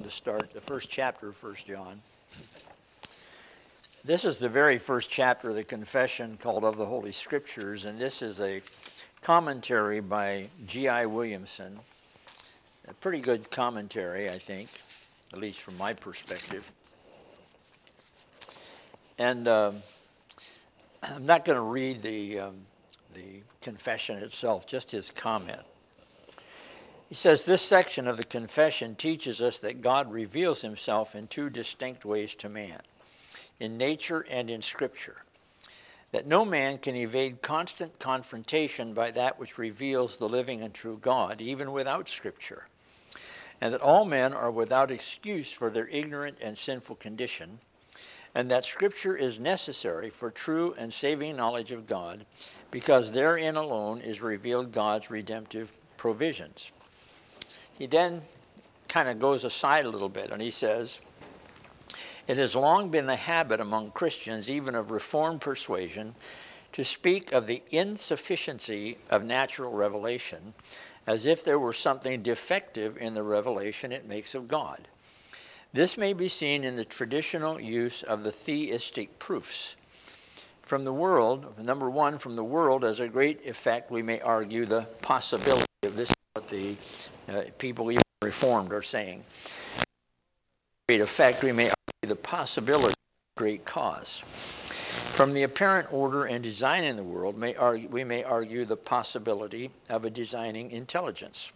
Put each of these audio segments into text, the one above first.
to start the first chapter of 1 John. This is the very first chapter of the confession called Of the Holy Scriptures, and this is a commentary by G.I. Williamson. A pretty good commentary, I think, at least from my perspective. And I'm not going to read the confession itself, just his comment. He says, this section of the confession teaches us that God reveals himself in two distinct ways to man, in nature and in Scripture, that no man can evade constant confrontation by that which reveals the living and true God, even without Scripture, and that all men are without excuse for their ignorant and sinful condition, and that Scripture is necessary for true and saving knowledge of God, because therein alone is revealed God's redemptive provisions. He then kind of goes aside a little bit, and he says, it has long been the habit among Christians, even of Reformed persuasion, to speak of the insufficiency of natural revelation as if there were something defective in the revelation it makes of God. This may be seen in the traditional use of the theistic proofs. From the world, number one, from the world as a great effect, we may argue the possibility of this, what the people even Reformed are saying. Great effect, we may argue the possibility of great cause. From the apparent order and design in the world, we may argue the possibility of a designing intelligence.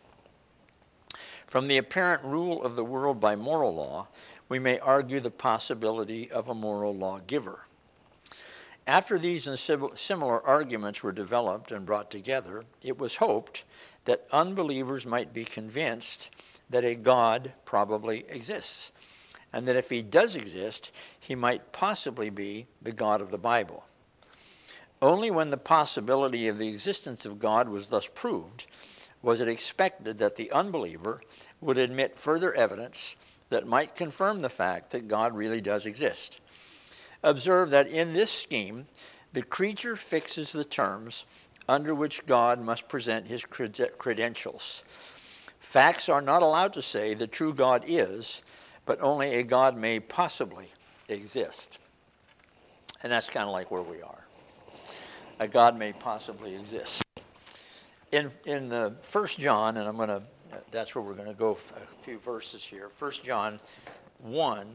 From the apparent rule of the world by moral law, we may argue the possibility of a moral lawgiver. After these and similar arguments were developed and brought together, it was hoped that unbelievers might be convinced that a God probably exists, and that if he does exist, he might possibly be the God of the Bible. Only when the possibility of the existence of God was thus proved was it expected that the unbeliever would admit further evidence that might confirm the fact that God really does exist. Observe that in this scheme, the creature fixes the terms under which God must present his credentials. Facts are not allowed to say the true God is, but only a God may possibly exist. And that's kind of like where we are. A God may possibly exist. In the 1 John, and that's where we're going to go a few verses here. 1 John 1.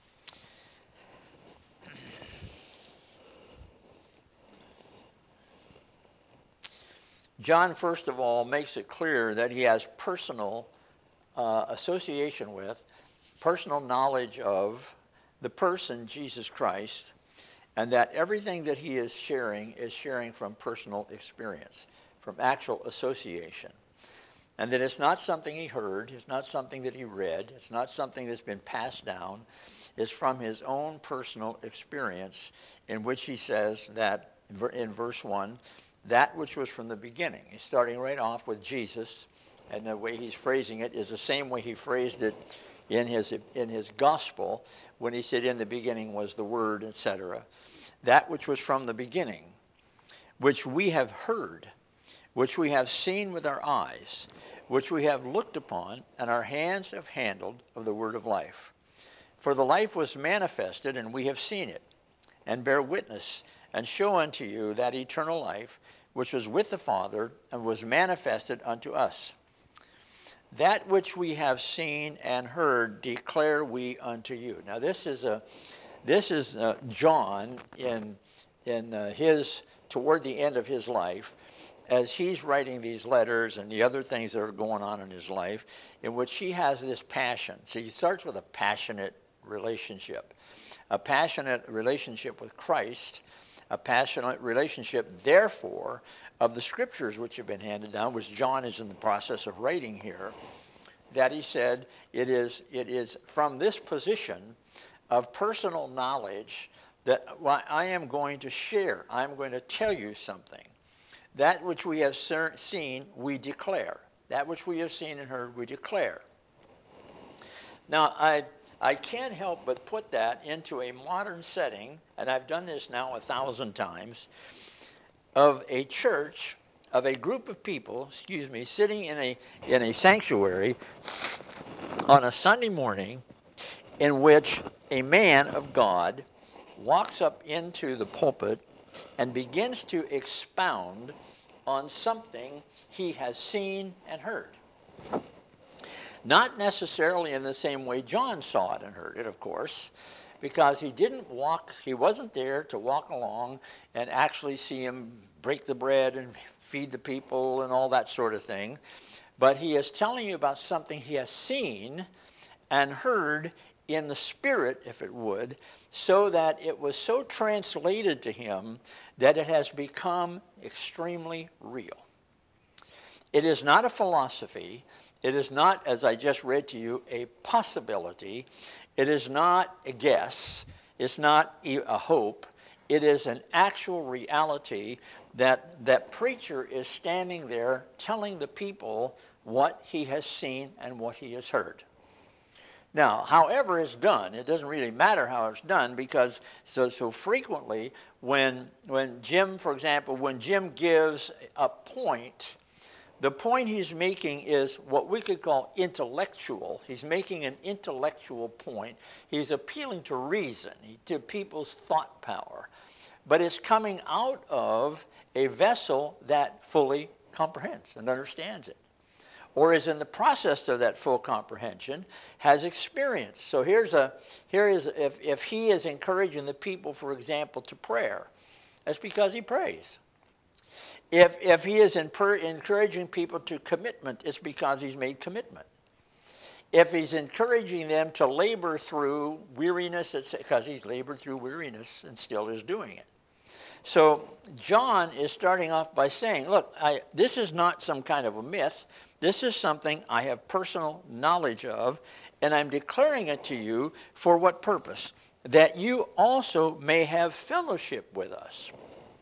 John, first of all, makes it clear that he has personal association with, personal knowledge of the person, Jesus Christ, and that everything that he is sharing from personal experience, from actual association. And that it's not something he heard, it's not something that he read, it's not something that's been passed down, it's from his own personal experience, in which he says that, in verse 1, that which was from the beginning. He's starting right off with Jesus, and the way he's phrasing it is the same way he phrased it in his gospel when he said, in the beginning was the Word, etc. That which was from the beginning, which we have heard, which we have seen with our eyes, which we have looked upon, and our hands have handled of the word of life. For the life was manifested, and we have seen it, and bear witness, and show unto you that eternal life, which was with the Father, and was manifested unto us. That which we have seen and heard declare we unto you. Now this is John in his toward the end of his life, as he's writing these letters and the other things that are going on in his life, in which he has this passion. So he starts with a passionate relationship with Christ, a passionate relationship, therefore, of the Scriptures which have been handed down, which John is in the process of writing here, that he said it is from this position of personal knowledge that I am going to share. I'm going to tell you something. That which we have seen, we declare. That which we have seen and heard, we declare. Now, I can't help but put that into a modern setting, and I've done this now 1,000 times, of a church, of a group of people, sitting in a sanctuary on a Sunday morning in which a man of God walks up into the pulpit and begins to expound on something he has seen and heard. Not necessarily in the same way John saw it and heard it, of course, because he wasn't there to walk along and actually see him break the bread and feed the people and all that sort of thing. But he is telling you about something he has seen and heard in the spirit, if it would, so that it was so translated to him that it has become extremely real. It is not a philosophy. It is not, as I just read to you, a possibility. It is not a guess. It's not a hope. It is an actual reality that that preacher is standing there telling the people what he has seen and what he has heard. Now, however it's done, it doesn't really matter how it's done, because so frequently when Jim, for example, when Jim gives a point, the point he's making is what we could call intellectual. He's making an intellectual point. He's appealing to reason, to people's thought power. But it's coming out of a vessel that fully comprehends and understands it, or is in the process of that full comprehension, has experience. So if he is encouraging the people, for example, to prayer, that's because he prays. If he is encouraging people to commitment, it's because he's made commitment. If he's encouraging them to labor through weariness, it's because he's labored through weariness and still is doing it. So John is starting off by saying, look, this is not some kind of a myth. This is something I have personal knowledge of, and I'm declaring it to you for what purpose? That you also may have fellowship with us.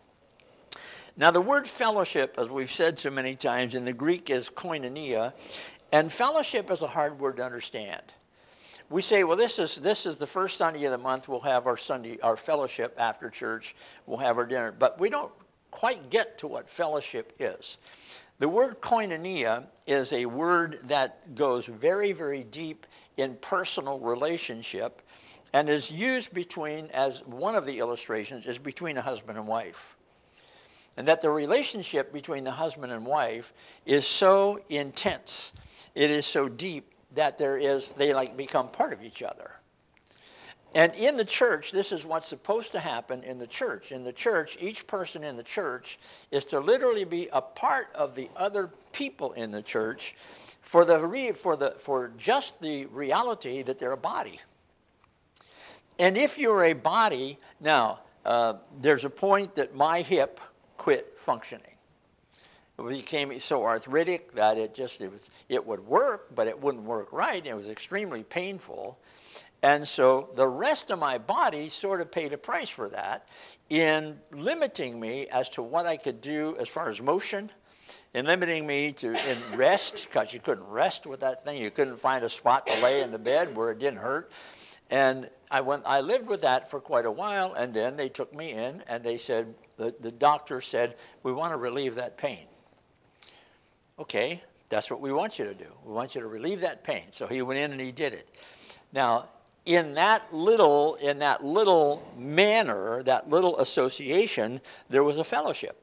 Now, the word fellowship, as we've said so many times, in the Greek is koinonia, and fellowship is a hard word to understand. We say, well, this is the first Sunday of the month. We'll have our fellowship after church. We'll have our dinner, but we don't quite get to what fellowship is. The word koinonia is a word that goes very, very deep in personal relationship, and is used as one of the illustrations is between a husband and wife. And that the relationship between the husband and wife is so intense, it is so deep, that they become part of each other. And in the church, this is what's supposed to happen in the church. In the church, each person in the church is to literally be a part of the other people in the church for just the reality that they're a body. And if you're a body, now, there's a point that my hip quit functioning. It became so arthritic that it would work, but it wouldn't work right. It was extremely painful. And so the rest of my body sort of paid a price for that in limiting me as to what I could do as far as motion, in limiting me in rest, because you couldn't rest with that thing. You couldn't find a spot to lay in the bed where it didn't hurt. And I lived with that for quite a while, and then they took me in, and they said, the doctor said, we want to relieve that pain. Okay, that's what we want you to do. We want you to relieve that pain. So he went in and he did it. Now, in that little manner, that little association, there was a fellowship.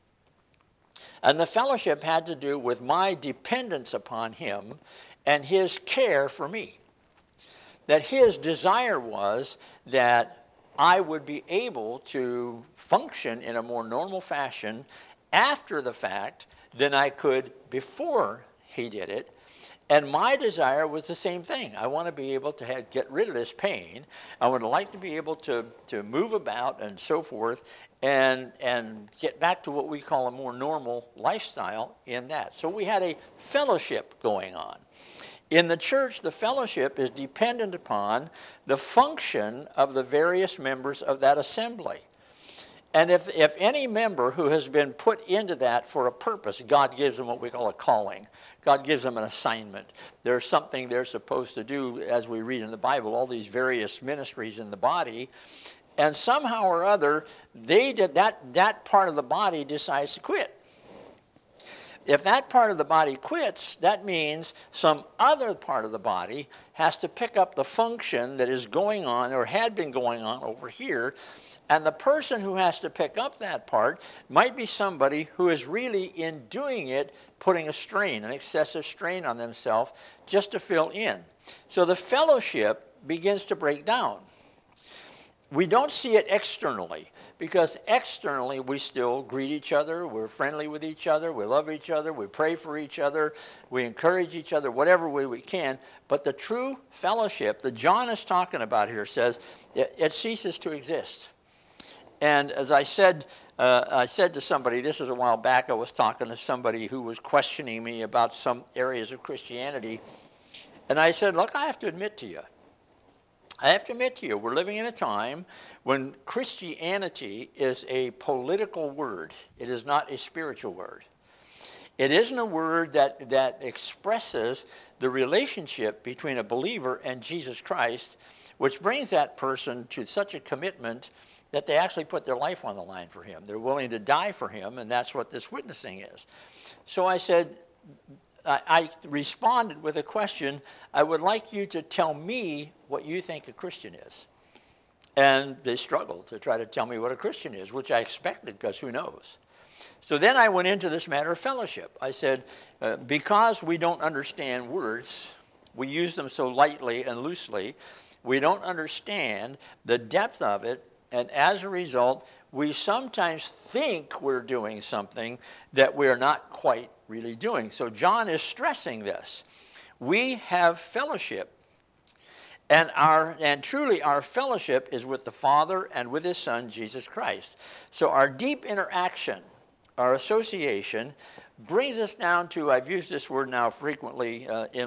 And the fellowship had to do with my dependence upon him and his care for me. That his desire was that I would be able to function in a more normal fashion after the fact than I could before he did it. And my desire was the same thing. I want to be able to get rid of this pain. I would like to be able to move about and so forth and get back to what we call a more normal lifestyle in that. So we had a fellowship going on. In the church, the fellowship is dependent upon the function of the various members of that assembly. And if any member who has been put into that for a purpose, God gives them what we call a calling. God gives them an assignment. There's something they're supposed to do, as we read in the Bible, all these various ministries in the body. And somehow or other, that part of the body decides to quit. If that part of the body quits, that means some other part of the body has to pick up the function that is going on or had been going on over here. And the person who has to pick up that part might be somebody who is really, in doing it, putting a strain, an excessive strain on themselves just to fill in. So the fellowship begins to break down. We don't see it externally, because externally we still greet each other, we're friendly with each other, we love each other, we pray for each other, we encourage each other whatever way we can. But the true fellowship that John is talking about here says it ceases to exist. And as I said to somebody, this was a while back, I was talking to somebody who was questioning me about some areas of Christianity. And I said, look, I have to admit to you, we're living in a time when Christianity is a political word. It is not a spiritual word. It isn't a word that expresses the relationship between a believer and Jesus Christ, which brings that person to such a commitment that they actually put their life on the line for him. They're willing to die for him, and that's what this witnessing is. So I said, I responded with a question, I would like you to tell me what you think a Christian is. And they struggled to try to tell me what a Christian is, which I expected, because who knows. So then I went into this matter of fellowship. I said, because we don't understand words, we use them so lightly and loosely, we don't understand the depth of it, and as a result, we sometimes think we're doing something that we're not quite really doing. So John is stressing this. We have fellowship, and truly our fellowship is with the Father and with his Son, Jesus Christ. So our deep interaction, our association, brings us down to, I've used this word now frequently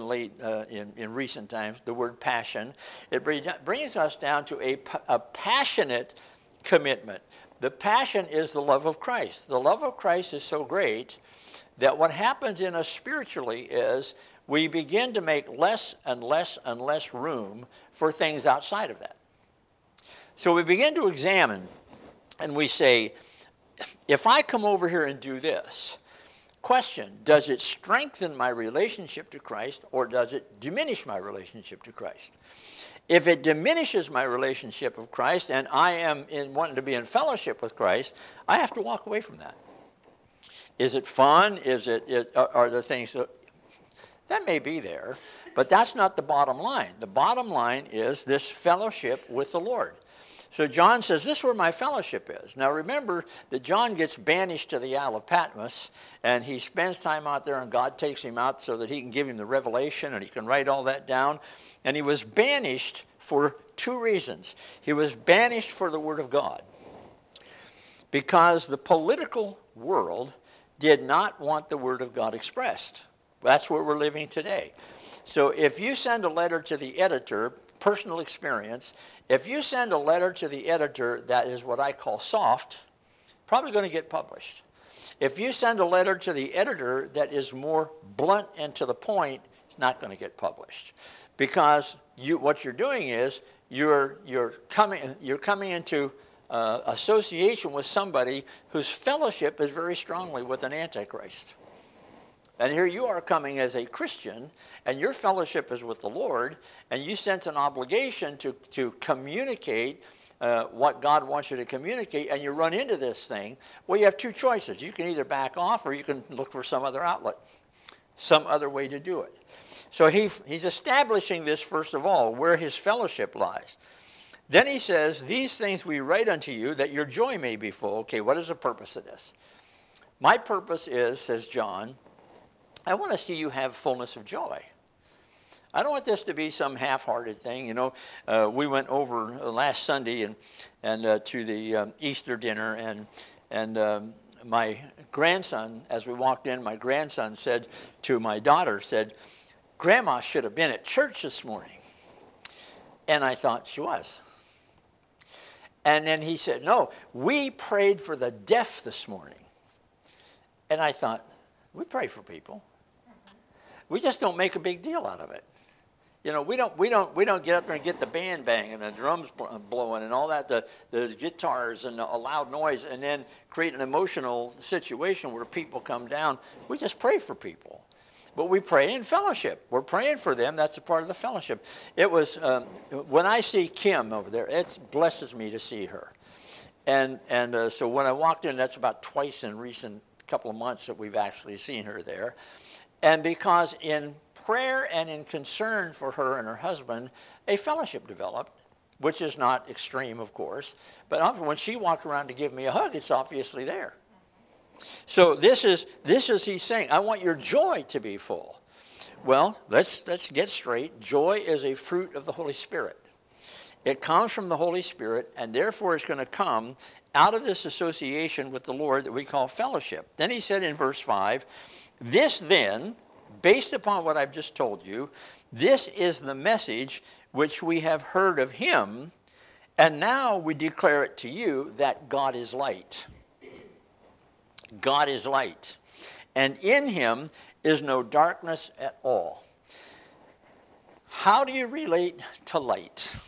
in recent times, the word passion. It brings us down to a passionate commitment. The passion is the love of Christ. The love of Christ is so great that what happens in us spiritually is we begin to make less and less and less room for things outside of that. So we begin to examine, and we say, if I come over here and do this, question, does it strengthen my relationship to Christ, or does it diminish my relationship to Christ? If it diminishes my relationship with Christ, and I am wanting to be in fellowship with Christ, I have to walk away from that. Is it fun? Are there things that may be there, but that's not the bottom line. The bottom line is this fellowship with the Lord. So John says, this is where my fellowship is. Now remember that John gets banished to the Isle of Patmos, and he spends time out there, and God takes him out so that he can give him the revelation, and he can write all that down. And he was banished for two reasons. He was banished for the Word of God, because the political world did not want the Word of God expressed. That's where we're living today. So if you send a letter to the editor, personal experience, if you send a letter to the editor that is what I call soft, probably going to get published. If you send a letter to the editor that is more blunt and to the point, it's not going to get published. Because what you're doing is you're coming into association with somebody whose fellowship is very strongly with an antichrist. And here you are coming as a Christian, and your fellowship is with the Lord, and you sense an obligation to communicate what God wants you to communicate, and you run into this thing. Well, you have two choices. You can either back off, or you can look for some other outlet, some other way to do it. So he's establishing this, first of all, where his fellowship lies. Then he says, these things we write unto you, that your joy may be full. Okay, what is the purpose of this? My purpose is, says John, I want to see you have fullness of joy. I don't want this to be some half-hearted thing. You know, we went over last Sunday and to the Easter dinner, and my grandson, as we walked in, my grandson said to my daughter, said, Grandma should have been at church this morning. And I thought she was. And then he said, no, we prayed for the deaf this morning. And I thought, we pray for people. We just don't make a big deal out of it. We don't get up there and get the band banging and the drums blowing and all that, the guitars and a loud noise, and then create an emotional situation where people come down. We just pray for people. But we pray in fellowship. We're praying for them. That's a part of the fellowship. It was, when I see Kim over there, it blesses me to see her. And so when I walked in, that's about twice in recent couple of months that we've actually seen her there. And because in prayer and in concern for her and her husband, a fellowship developed, which is not extreme, of course. But when she walked around to give me a hug, it's obviously there. So this is he's saying, I want your joy to be full. Well, let's get straight. Joy is a fruit of the Holy Spirit. It comes from the Holy Spirit, and therefore it's going to come out of this association with the Lord that we call fellowship. Then he said in verse 5, this then, based upon what I've just told you, this is the message which we have heard of him, and now we declare it to you that God is light. God is light, and in him is no darkness at all. How do you relate to light?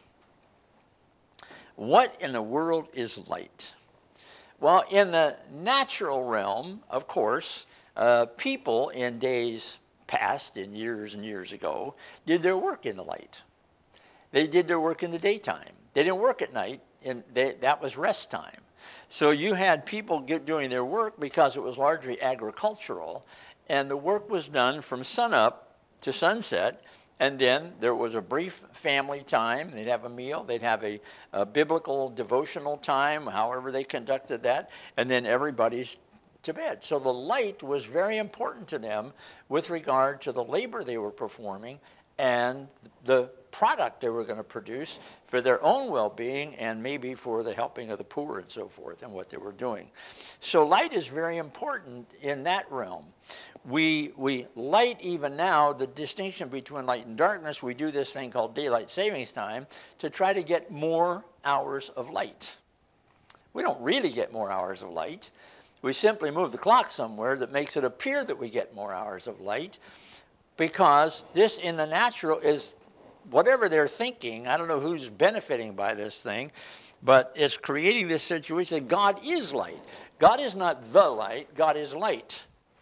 What in the world is light? Well, in the natural realm, of course, people in days past, in years and years ago, did their work in the light. They did their work in the daytime. They didn't work at night, and that was rest time. So you had people doing their work because it was largely agricultural, and the work was done from sunup to sunset, and then there was a brief family time. They'd have a meal. They'd have a biblical devotional time, however they conducted that, and then everybody's to bed. So the light was very important to them with regard to the labor they were performing and the product they were going to produce for their own well-being and maybe for the helping of the poor and so forth and what they were doing. So light is very important in that realm. We light even now, the distinction between light and darkness, we do this thing called daylight savings time to try to get more hours of light. We don't really get more hours of light. We simply move the clock somewhere that makes it appear that we get more hours of light, because this in the natural is whatever they're thinking. I don't know who's benefiting by this thing, but it's creating this situation. God is light. God is not the light. God is light.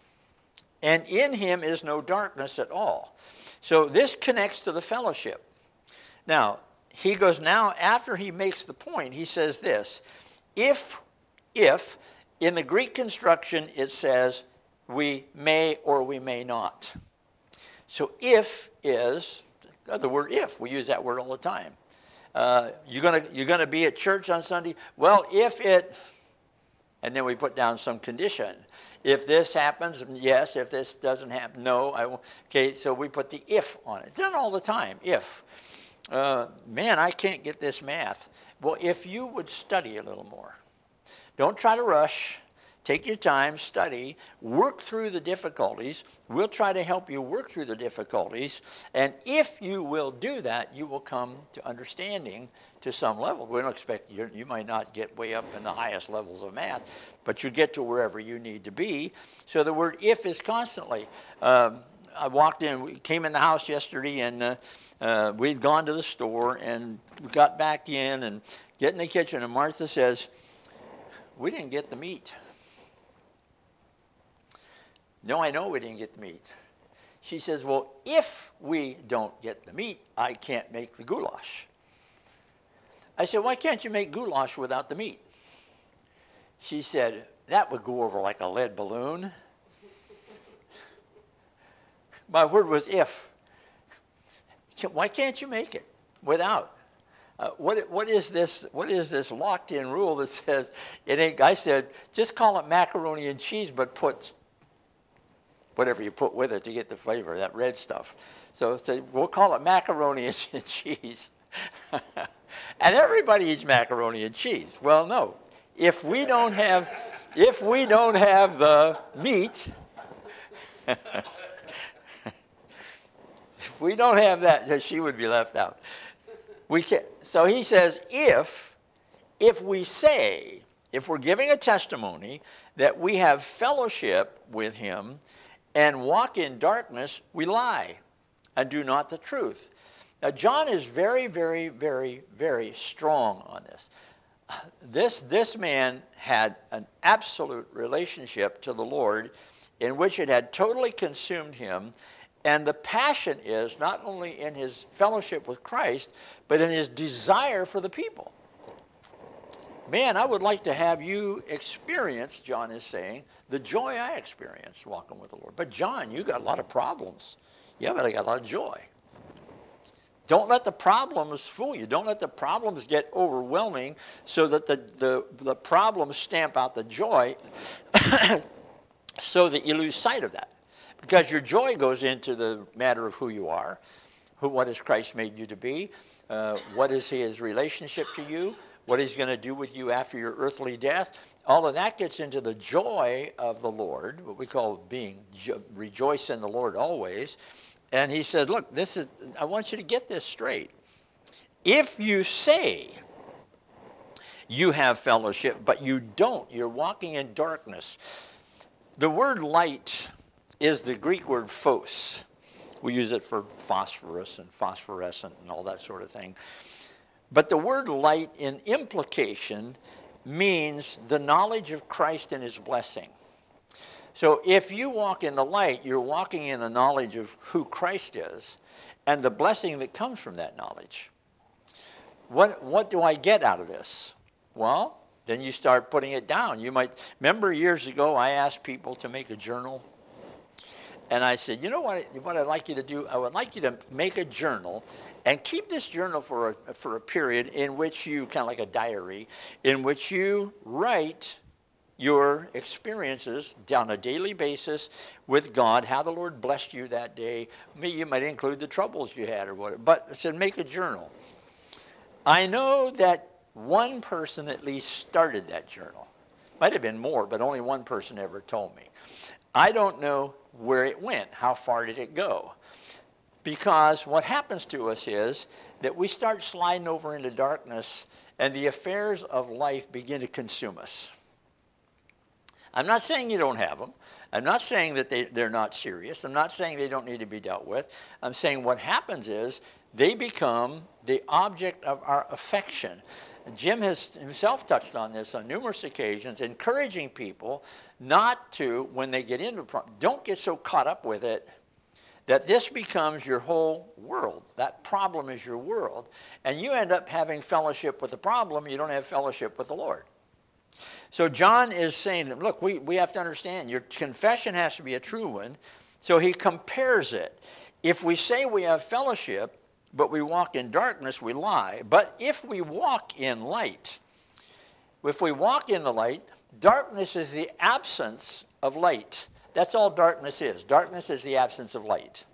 And in him is no darkness at all. So this connects to the fellowship. Now, he goes now, after he makes the point, he says this, if in the Greek construction it says we may or we may not. So if is the word if. We use that word all the time. You're gonna be at church on Sunday. Well, if it, and then we put down some condition. If this happens, yes. If this doesn't happen, no. I won't. Okay, so we put the if on it. It's done all the time. If, man, I can't get this math. Well, if you would study a little more, don't try to rush. Take your time, study, work through the difficulties. We'll try to help you work through the difficulties. And if you will do that, you will come to understanding to some level. We don't expect you might not get way up in the highest levels of math, but you get to wherever you need to be. So the word if is constantly. I walked in, we came in the house yesterday, and we'd gone to the store, and we got back in and get in the kitchen, and Martha says, we didn't get the meat. No, I know we didn't get the meat. She says, well, if we don't get the meat, I can't make the goulash. I said, why can't you make goulash without the meat? She said, that would go over like a lead balloon. My word was if. Why can't you make it without? What is this locked-in rule that says it ain't? I said, just call it macaroni and cheese, but put whatever you put with it to get the flavor, that red stuff. So we'll call it macaroni and cheese. And everybody eats macaroni and cheese. Well, no. If we don't have the meat, if we don't have that, she would be left out. We can't. So he says, if we're giving a testimony that we have fellowship with him and walk in darkness, we lie and do not the truth. Now, John is very, very, very, very strong on this. This man had an absolute relationship to the Lord in which it had totally consumed him. And the passion is not only in his fellowship with Christ, but in his desire for the people. Man, I would like to have you experience, John is saying, the joy I experienced walking with the Lord. But John, you got a lot of problems. Yeah, but I got a lot of joy. Don't let the problems fool you. Don't let the problems get overwhelming so that the problems stamp out the joy so that you lose sight of that. Because your joy goes into the matter of who you are, what has Christ made you to be, what is his relationship to you, what he's going to do with you after your earthly death. All of that gets into the joy of the Lord, what we call rejoice in the Lord always. And he said, look, I want you to get this straight. If you say you have fellowship, but you don't, you're walking in darkness. The word light is the Greek word phos. We use it for phosphorus and phosphorescent and all that sort of thing. But the word light in implication means the knowledge of Christ and his blessing. So if you walk in the light, you're walking in the knowledge of who Christ is and the blessing that comes from that knowledge. What do I get out of this? Well, then you start putting it down. You might remember years ago I asked people to make a journal. And I said, you know what I'd like you to do? I would like you to make a journal and keep this journal for a period in which you, kind of like a diary, in which you write your experiences on a daily basis with God, how the Lord blessed you that day. You might include the troubles you had or whatever. But I said, make a journal. I know that one person at least started that journal. Might have been more, but only one person ever told me. I don't know where it went. How far did it go? Because what happens to us is that we start sliding over into darkness and the affairs of life begin to consume us. I'm not saying you don't have them. I'm not saying that they're not serious. I'm not saying they don't need to be dealt with. I'm saying what happens is they become the object of our affection. Jim has himself touched on this on numerous occasions, encouraging people not to, when they get into a problem, don't get so caught up with it that this becomes your whole world. That problem is your world. And you end up having fellowship with the problem. You don't have fellowship with the Lord. So John is saying, look, we have to understand, your confession has to be a true one. So he compares it. If we say we have fellowship, but we walk in darkness, we lie. But if we walk in light, if we walk in the light, darkness is the absence of light. That's all darkness is. Darkness is the absence of light.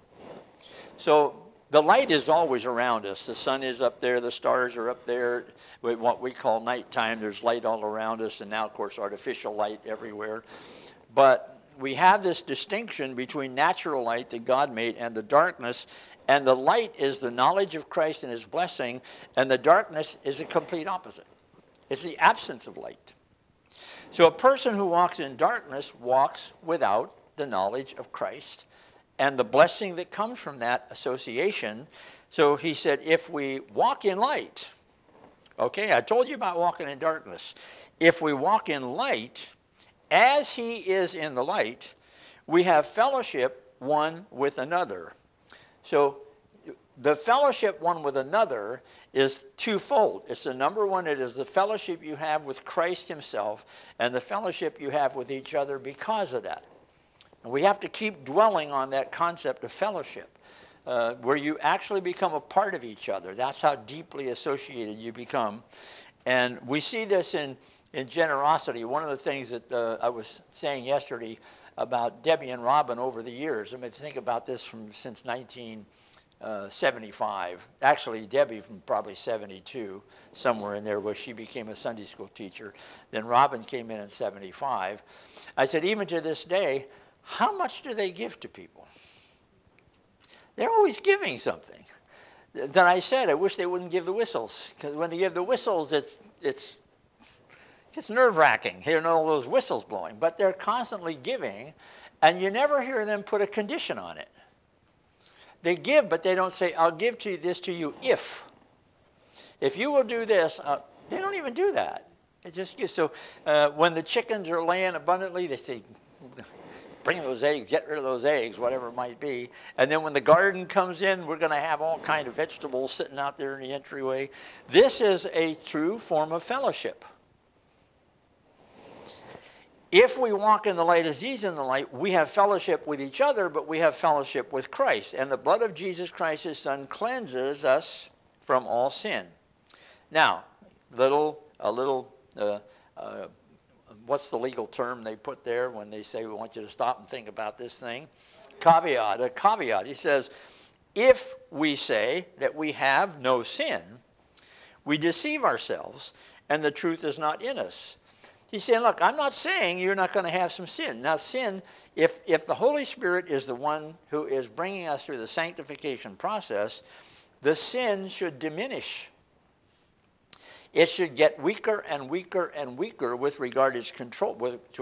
So the light is always around us. The sun is up there. The stars are up there. What we call nighttime, there's light all around us. And now, of course, artificial light everywhere. But we have this distinction between natural light that God made and the darkness. And the light is the knowledge of Christ and his blessing. And the darkness is a complete opposite. It's the absence of light. So a person who walks in darkness walks without the knowledge of Christ and the blessing that comes from that association. So he said, if we walk in light, okay, I told you about walking in darkness. If we walk in light, as he is in the light, we have fellowship one with another. So the fellowship one with another is twofold. It's the number one, it is the fellowship you have with Christ himself and the fellowship you have with each other because of that. And we have to keep dwelling on that concept of fellowship, where you actually become a part of each other. That's how deeply associated you become. And we see this in generosity. One of the things that I was saying yesterday about Debbie and Robin over the years, I mean, think about this since 1975. Actually, Debbie from probably 72, somewhere in there, where she became a Sunday school teacher. Then Robin came in 75. I said, even to this day, how much do they give to people? They're always giving something. Then I said, I wish they wouldn't give the whistles, because when they give the whistles, it's nerve-wracking hearing all those whistles blowing. But they're constantly giving, and you never hear them put a condition on it. They give, but they don't say, I'll give this to you if you will do this. They don't even do that. It's just so when the chickens are laying abundantly, they say, bring those eggs, get rid of those eggs, whatever it might be. And then when the garden comes in, we're going to have all kind of vegetables sitting out there in the entryway. This is a true form of fellowship. If we walk in the light as he's in the light, we have fellowship with each other, but we have fellowship with Christ. And the blood of Jesus Christ, his Son, cleanses us from all sin. Now, what's the legal term they put there when they say we want you to stop and think about this thing? A caveat. He says, if we say that we have no sin, we deceive ourselves, and the truth is not in us. He's saying, look, I'm not saying you're not going to have some sin. Now, sin, if the Holy Spirit is the one who is bringing us through the sanctification process, the sin should diminish. It should get weaker and weaker and weaker with regard to its control,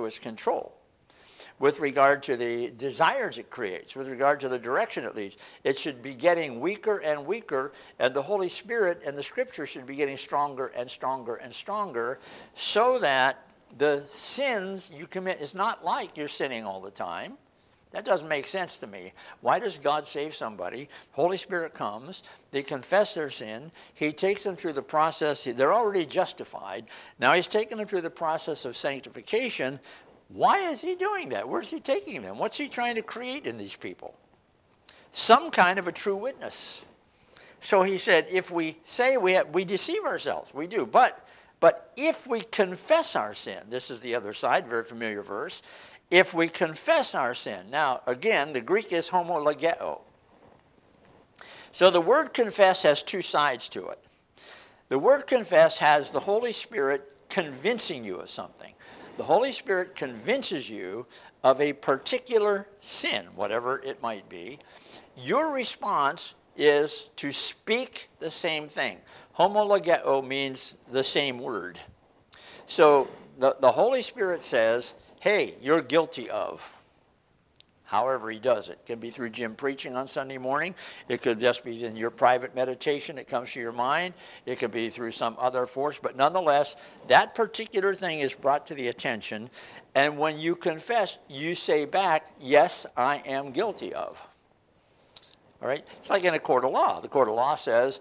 with regard to the desires it creates, with regard to the direction it leads. It should be getting weaker and weaker, and the Holy Spirit and the Scripture should be getting stronger and stronger and stronger, so that the sins you commit is not like you're sinning all the time. That doesn't make sense to me. Why does God save somebody? Holy Spirit comes, they confess their sin, he takes them through the process, they're already justified. Now he's taking them through the process of sanctification. Why is he doing that? Where's he taking them? What's he trying to create in these people? Some kind of a true witness. So he said, if we say we deceive ourselves, we do. But if we confess our sin, this is the other side, very familiar verse. If we confess our sin. Now, again, the Greek is homologeo. So the word confess has two sides to it. The word confess has the Holy Spirit convincing you of something. The Holy Spirit convinces you of a particular sin, whatever it might be. Your response is to speak the same thing. Homologeo means the same word. So the Holy Spirit says, hey, you're guilty of. However he does it. It can be through Jim preaching on Sunday morning. It could just be in your private meditation. It comes to your mind. It could be through some other force. But nonetheless, that particular thing is brought to the attention. And when you confess, you say back, yes, I am guilty of. All right? It's like in a court of law. The court of law says,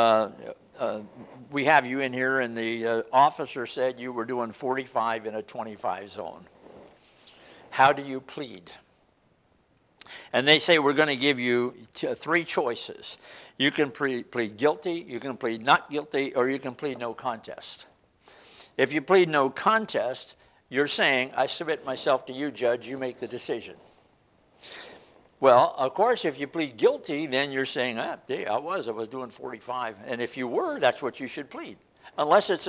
we have you in here, and the officer said you were doing 45 in a 25 zone. How do you plead? And they say, we're going to give you three choices. You can plead guilty, you can plead not guilty, or you can plead no contest. If you plead no contest, you're saying, I submit myself to you, judge, you make the decision. Well, of course, if you plead guilty, then you're saying, I was doing 45. And if you were, that's what you should plead. Unless it's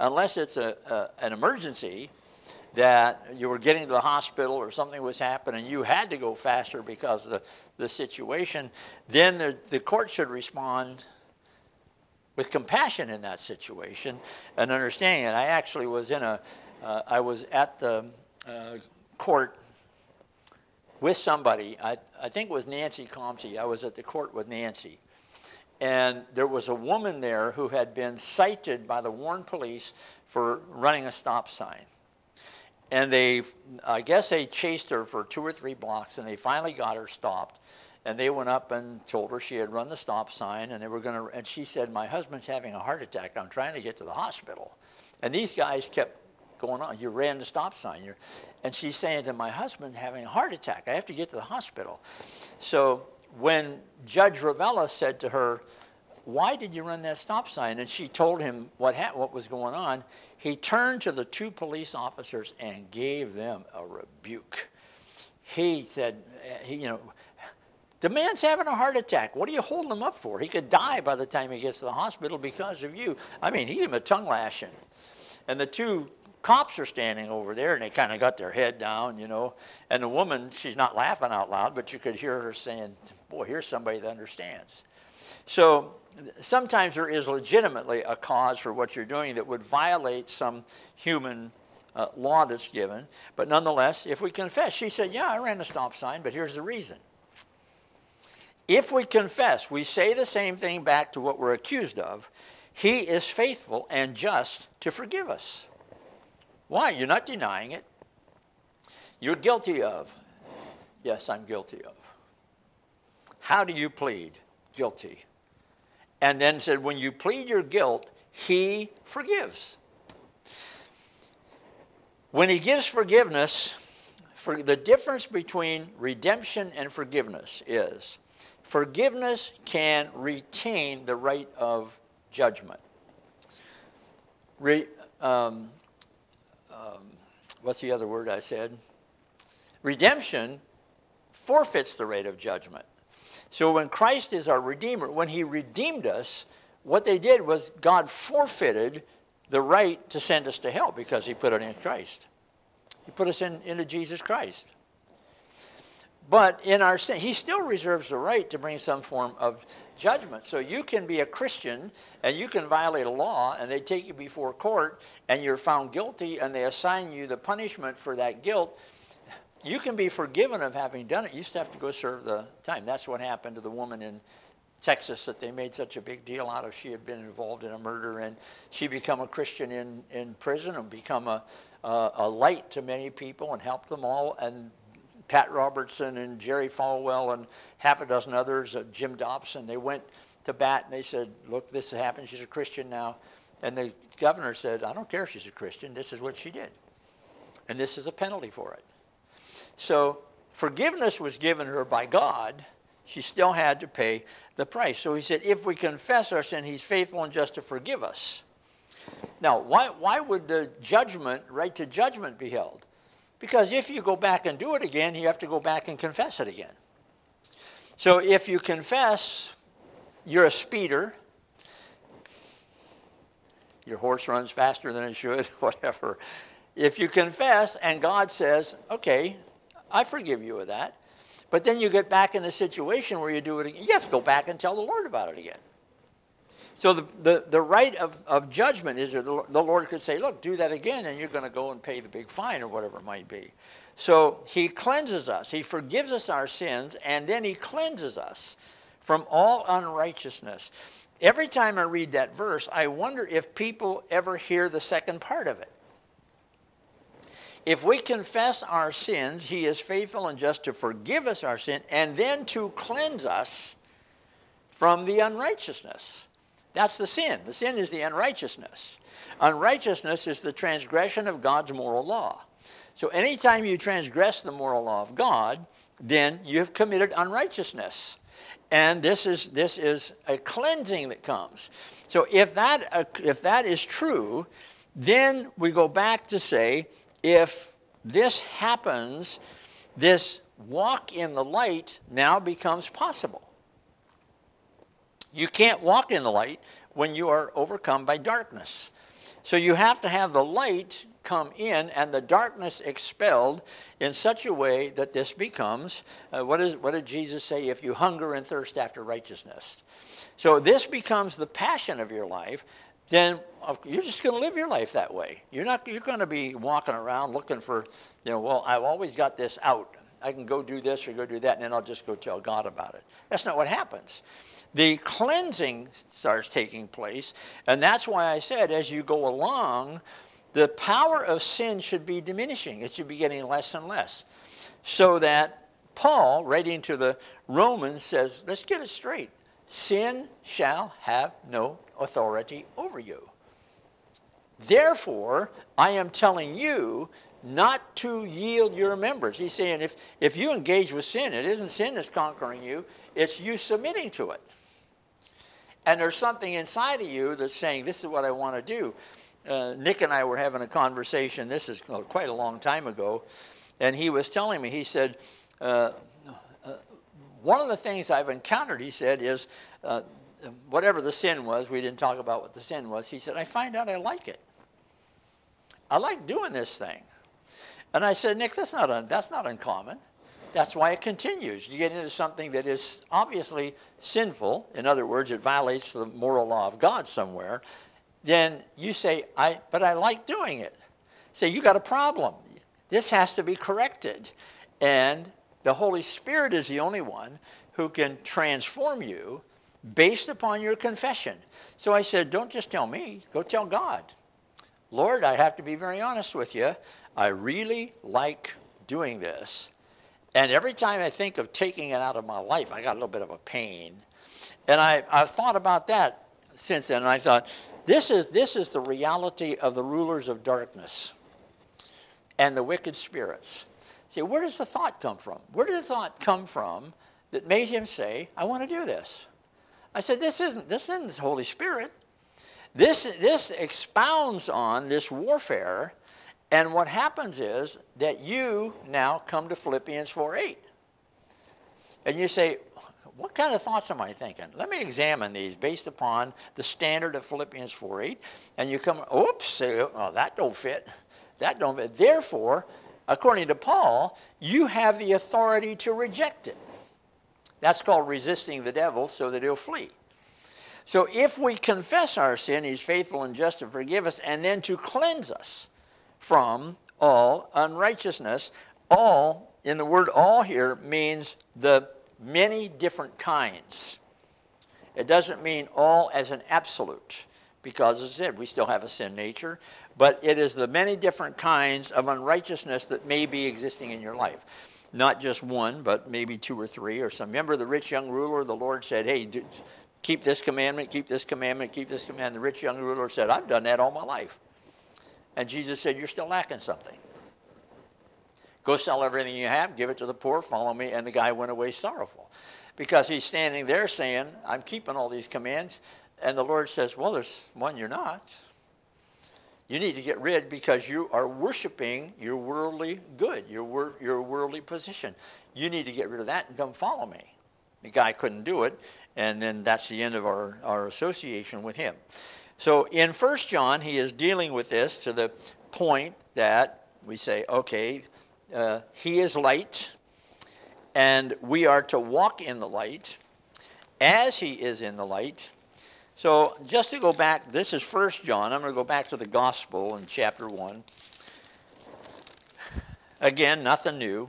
an emergency, that you were getting to the hospital or something was happening, you had to go faster because of the situation, then the court should respond with compassion in that situation and understanding it. I actually was I was at the court with somebody. I think it was Nancy Comsey. I was at the court with Nancy. And there was a woman there who had been cited by the Warren police for running a stop sign. And I guess they chased her for 2 or 3 blocks, and they finally got her stopped. And they went up and told her she had run the stop sign, and and she said, my husband's having a heart attack. I'm trying to get to the hospital. And these guys kept going on. You ran the stop sign. And she's saying to my husband, having a heart attack. I have to get to the hospital. So when Judge Ravella said to her, why did you run that stop sign? And she told him what was going on. He turned to the 2 police officers and gave them a rebuke. He said, the man's having a heart attack. What are you holding him up for? He could die by the time he gets to the hospital because of you. I mean, he gave him a tongue lashing. And the 2 cops are standing over there, and they kind of got their head down, And the woman, she's not laughing out loud, but you could hear her saying, boy, here's somebody that understands. So sometimes there is legitimately a cause for what you're doing that would violate some human law that's given. But nonetheless, if we confess, she said, yeah, I ran the stop sign, but here's the reason. If we confess, we say the same thing back to what we're accused of, he is faithful and just to forgive us. Why? You're not denying it. You're guilty of. Yes, I'm guilty of. How do you plead? Guilty. And then said, when you plead your guilt, he forgives. When he gives forgiveness, for the difference between redemption and forgiveness is forgiveness can retain the right of judgment. What's the other word I said? Redemption forfeits the right of judgment. So when Christ is our Redeemer, when he redeemed us, what they did was God forfeited the right to send us to hell because he put it in Christ. He put us into Jesus Christ. But in our sin, he still reserves the right to bring some form of judgment. So you can be a Christian and you can violate a law and they take you before court and you're found guilty and they assign you the punishment for that guilt. You can be forgiven of having done it. You just have to go serve the time. That's what happened to the woman in Texas that they made such a big deal out of. She had been involved in a murder and she became a Christian in prison and become a light to many people and helped them all. And Pat Robertson and Jerry Falwell and half a dozen others, Jim Dobson, they went to bat and they said, look, this happened. She's a Christian now. And the governor said, I don't care if she's a Christian. This is what she did. And this is a penalty for it. So forgiveness was given her by God. She still had to pay the price. So he said, if we confess our sin, he's faithful and just to forgive us. Now, why would the right to judgment be held? Because if you go back and do it again, you have to go back and confess it again. So if you confess, you're a speeder. Your horse runs faster than it should, whatever. If you confess and God says, okay, I forgive you of that. But then you get back in a situation where you do it again. You have to go back and tell the Lord about it again. So the right of judgment is that the Lord could say, look, do that again, and you're going to go and pay the big fine or whatever it might be. So he cleanses us. He forgives us our sins, and then he cleanses us from all unrighteousness. Every time I read that verse, I wonder if people ever hear the second part of it. If we confess our sins, he is faithful and just to forgive us our sin and then to cleanse us from the unrighteousness. That's the sin. The sin is the unrighteousness. Unrighteousness is the transgression of God's moral law. So anytime you transgress the moral law of God, then you have committed unrighteousness. And this is a cleansing that comes. So if that is true, then we go back to say, if this happens, this walk in the light now becomes possible. You can't walk in the light when you are overcome by darkness. So you have to have the light come in and the darkness expelled in such a way that this becomes, what did Jesus say? If you hunger and thirst after righteousness. So this becomes the passion of your life, then you're just going to live your life that way. You're going to be walking around looking for, well, I've always got this out. I can go do this or go do that, and then I'll just go tell God about it. That's not what happens. The cleansing starts taking place, and that's why I said as you go along, the power of sin should be diminishing. It should be getting less and less. So that Paul, writing to the Romans, says, let's get it straight. Sin shall have no authority over you. Therefore, I am telling you not to yield your members. He's saying if you engage with sin, it isn't sin that's conquering you, it's you submitting to it. And there's something inside of you that's saying, this is what I want to do. Nick and I were having a conversation, this is quite a long time ago, and he was telling me, he said, one of the things I've encountered, he said, is whatever the sin was, we didn't talk about what the sin was, he said, I find out I like it. I like doing this thing. And I said, Nick, that's not uncommon. That's why it continues. You get into something that is obviously sinful, in other words, it violates the moral law of God somewhere, then you say, but I like doing it. Say, you got a problem. This has to be corrected. And the Holy Spirit is the only one who can transform you based upon your confession. So I said, don't just tell me, go tell God. Lord, I have to be very honest with you. I really like doing this. And every time I think of taking it out of my life, I got a little bit of a pain. And I've thought about that since then. And I thought, this is the reality of the rulers of darkness and the wicked spirits. See, where does the thought come from? Where did the thought come from that made him say, I want to do this? I said, this isn't the Holy Spirit. This expounds on this warfare, and what happens is that you now come to Philippians 4:8. And you say, what kind of thoughts am I thinking? Let me examine these based upon the standard of Philippians 4:8. And you come, oops, say, oh, that don't fit. That don't fit. Therefore, according to Paul, you have the authority to reject it. That's called resisting the devil so that he'll flee. So if we confess our sin, he's faithful and just to forgive us and then to cleanse us from all unrighteousness. All, in the word all here, means the many different kinds. It doesn't mean all as an absolute, because as I said, we still have a sin nature, but it is the many different kinds of unrighteousness that may be existing in your life. Not just one, but maybe two or three or some. Remember the rich young ruler, the Lord said, hey, keep this commandment, keep this commandment, keep this commandment. The rich young ruler said, I've done that all my life. And Jesus said, you're still lacking something. Go sell everything you have, give it to the poor, follow me. And the guy went away sorrowful. Because he's standing there saying, I'm keeping all these commands. And the Lord says, well, there's one you're not. You need to get rid because you are worshiping your worldly good, your worldly position. You need to get rid of that and come follow me. The guy couldn't do it. And then that's the end of our association with him. So in 1 John, he is dealing with this to the point that we say, okay, he is light, and we are to walk in the light as he is in the light. So just to go back, this is 1 John. I'm going to go back to the gospel in chapter 1. Again, nothing new.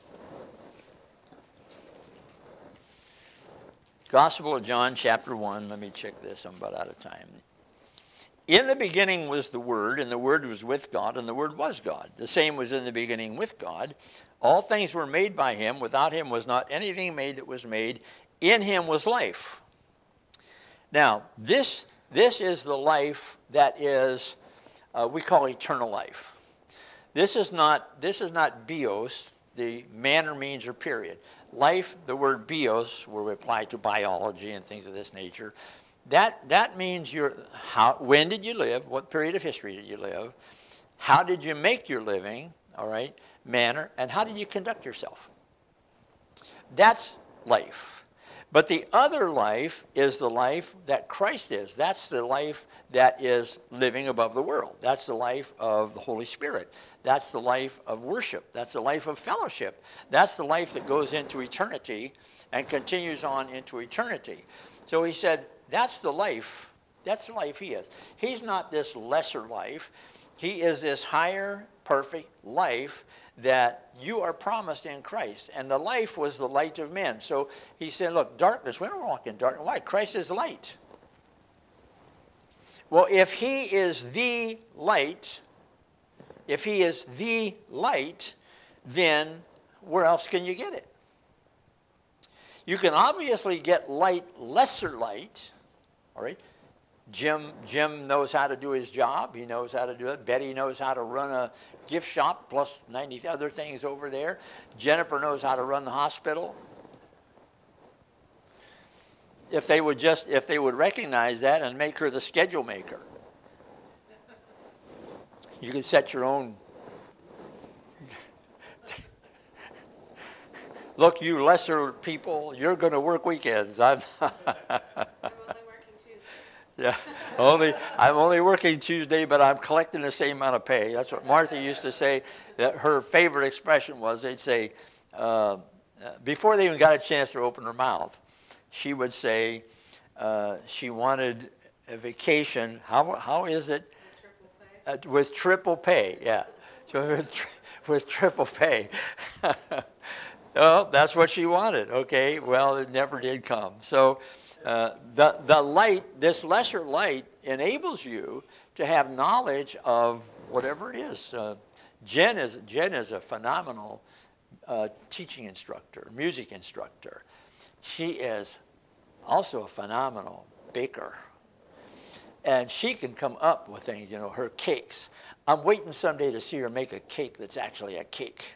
Gospel of John, chapter 1. Let me check this. I'm about out of time. In the beginning was the Word, and the Word was with God, and the Word was God. The same was in the beginning with God. All things were made by him. Without him was not anything made that was made. In him was life. Now, this is the life that is, we call eternal life. This is not bios, the manner, means, or period. Life, the word bios, where we apply to biology and things of this nature, that means when did you live, what period of history did you live, how did you make your living, all right, manner, and how did you conduct yourself? That's life. But the other life is the life that Christ is. That's the life that is living above the world. That's the life of the Holy Spirit. That's the life of worship. That's the life of fellowship. That's the life that goes into eternity and continues on into eternity. So he said, that's the life. That's the life he is. He's not this lesser life. He is this higher, perfect life that you are promised in Christ. And the life was the light of men. So he said, look, darkness, we don't walk in darkness. Why? Christ is light. Well, if he is the light, then where else can you get it? You can obviously get light, lesser light, all right? Jim knows how to do his job. He knows how to do it. Betty knows how to run a gift shop, plus 90 other things over there. Jennifer knows how to run the hospital. If they would recognize that and make her the schedule maker. You can set your own. Look, you lesser people, you're going to work weekends. I'm only working Tuesdays. Yeah, I'm only working Tuesday, but I'm collecting the same amount of pay. That's what Martha used to say. That her favorite expression was, they'd say, before they even got a chance to open her mouth, she would say she wanted a vacation. How is it? With triple pay, yeah. So with triple pay. Oh, that's what she wanted. Okay, well, it never did come. So the light, this lesser light, enables you to have knowledge of whatever it is. Jen is a phenomenal teaching instructor, music instructor. She is also a phenomenal baker. And she can come up with things, her cakes. I'm waiting someday to see her make a cake that's actually a cake.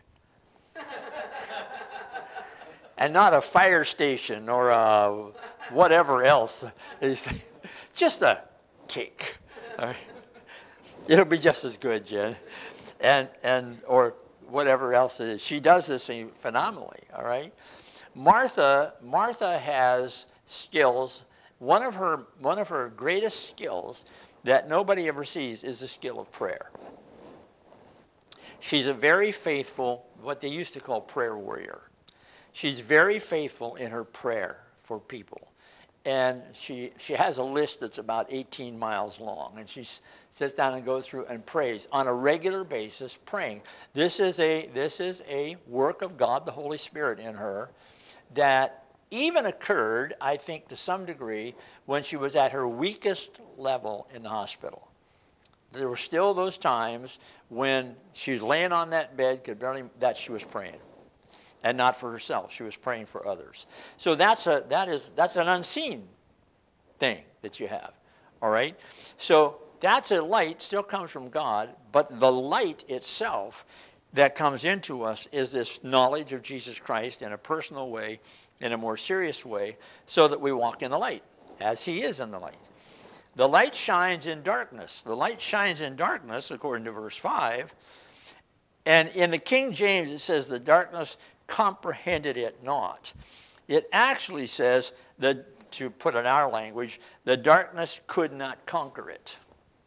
And not a fire station or whatever else. It's just a cake. All right. It'll be just as good, Jen. And or whatever else it is. She does this thing phenomenally, all right? Martha has skills. One of her greatest skills that nobody ever sees is the skill of prayer. She's a very faithful, what they used to call prayer warrior. She's very faithful in her prayer for people. And she has a list that's about 18 miles long. And she sits down and goes through and prays on a regular basis, praying. This is a work of God, the Holy Spirit in her, that even occurred, I think, to some degree, when she was at her weakest level in the hospital. There were still those times when she was laying on that bed, that she was praying. And not for herself. She was praying for others. So that's an unseen thing that you have. All right? So that's a light, still comes from God, but the light itself that comes into us is this knowledge of Jesus Christ in a personal way, in a more serious way, so that we walk in the light, as he is in the light. The light shines in darkness. The light shines in darkness, according to verse 5. And in the King James, it says the darkness comprehended it not. It actually says that, to put in our language, the darkness could not conquer it.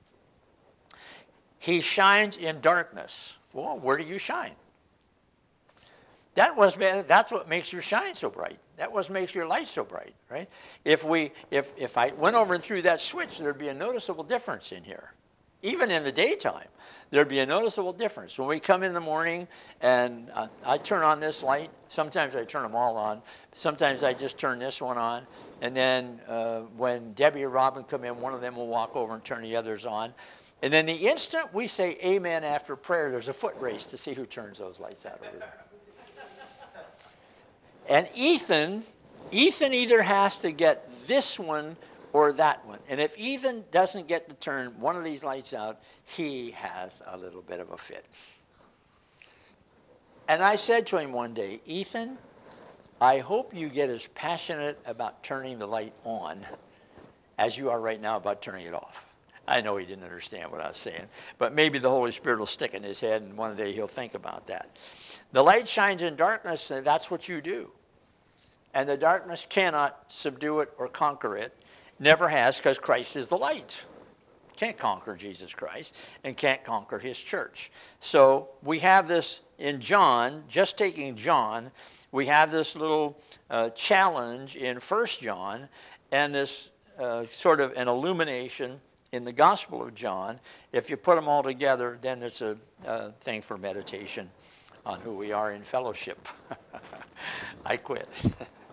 He shines in darkness. Well, where do you shine? That's what makes your shine so bright. That what makes your light so bright, right? If I went over and threw that switch, there'd be a noticeable difference in here. Even in the daytime, there'd be a noticeable difference. When we come in the morning and I turn on this light, sometimes I turn them all on. Sometimes I just turn this one on. And then when Debbie or Robin come in, one of them will walk over and turn the others on. And then the instant we say amen after prayer, there's a foot race to see who turns those lights out over there. And Ethan either has to get this one or that one. And if Ethan doesn't get to turn one of these lights out, he has a little bit of a fit. And I said to him one day, Ethan, I hope you get as passionate about turning the light on as you are right now about turning it off. I know he didn't understand what I was saying, but maybe the Holy Spirit will stick in his head and one day he'll think about that. The light shines in darkness, and that's what you do. And the darkness cannot subdue it or conquer it. Never has, because Christ is the light. Can't conquer Jesus Christ and can't conquer his church. So we have this in John, just taking John, we have this little challenge in 1 John and this sort of an illumination in the Gospel of John. If you put them all together, then it's a thing for meditation on who we are in fellowship. I quit.